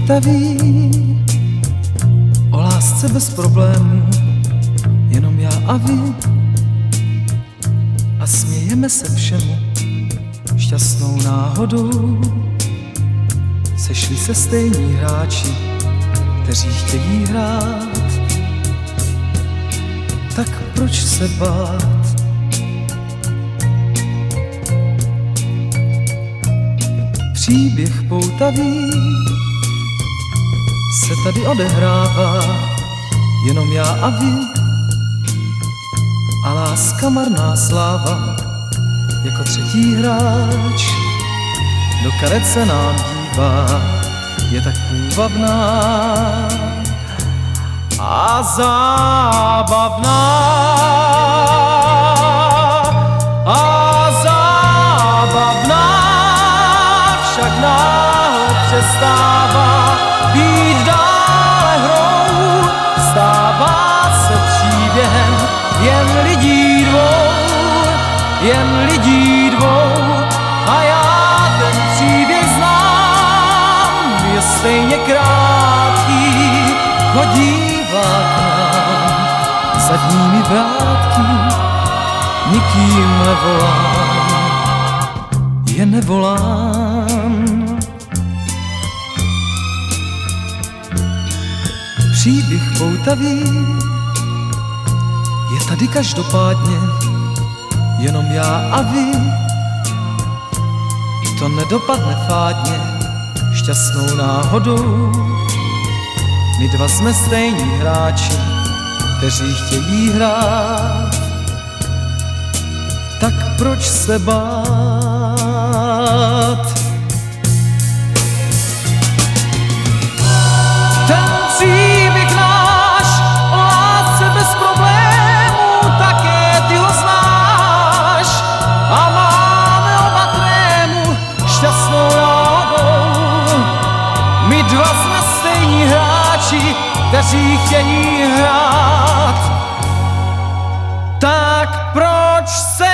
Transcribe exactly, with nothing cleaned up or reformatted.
poutaví, o lásce bez problémů, jenom já a vy. A smějeme se všemu, šťastnou náhodou. Sešli se stejní hráči, kteří chtějí hrát. Tak proč se bát? Příběh poutavý se tady odehrává, jenom já a vy. A láska marná sláva, jako třetí hráč, do karet se nám dívá, je tak půvabná a zábavná. A zábavná však náhle přestává být dále hrou, stává se příběhem jen lidí dvou, jen lidí dvou. A já ten příběh znám, je stejně krátký, chodívá k nám zadními vrátky, nikým nevolám, je nevolám. Příběh poutavý je tady každopádně, jenom já a vy. To nedopadne fádně, šťastnou náhodou. My dva jsme stejní hráči, kteří chtějí hrát. Tak proč se bát? Ten příběh náš o lásce bez problémů, také ty ho znáš. A máme oba trému, šťastnou náhodou. My dva jsme stejní hráči, kteří chtějí hrát. Tak proč se